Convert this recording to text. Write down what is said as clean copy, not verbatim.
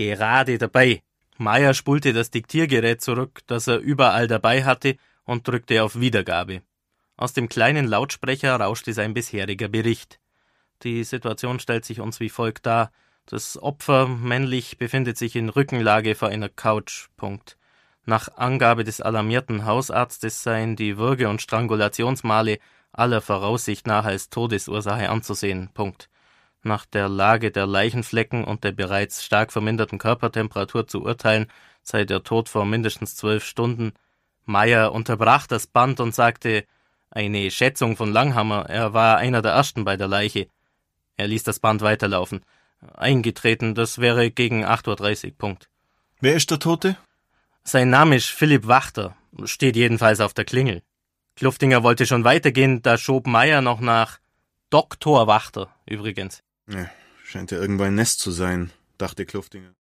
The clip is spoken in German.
Gerade dabei. Meier spulte das Diktiergerät zurück, das er überall dabei hatte, und drückte auf Wiedergabe. Aus dem kleinen Lautsprecher rauschte sein bisheriger Bericht. Die Situation stellt sich uns wie folgt dar. Das Opfer, männlich, befindet sich in Rückenlage vor einer Couch. Punkt. Nach Angabe des alarmierten Hausarztes seien die Würge- und Strangulationsmale aller Voraussicht nach als Todesursache anzusehen. Punkt. Nach der Lage der Leichenflecken und der bereits stark verminderten Körpertemperatur zu urteilen, sei der Tod vor mindestens 12 Stunden. Meier unterbrach das Band und sagte, eine Schätzung von Langhammer, er war einer der Ersten bei der Leiche. Er ließ das Band weiterlaufen. Eingetreten, das wäre gegen 8:30 Uhr. Punkt. Wer ist der Tote? Sein Name ist Philipp Wachter, steht jedenfalls auf der Klingel. Kluftinger wollte schon weitergehen, da schob Meier noch nach Doktor Wachter übrigens. Ja, scheint ja irgendwo ein Nest zu sein, dachte Kluftinger.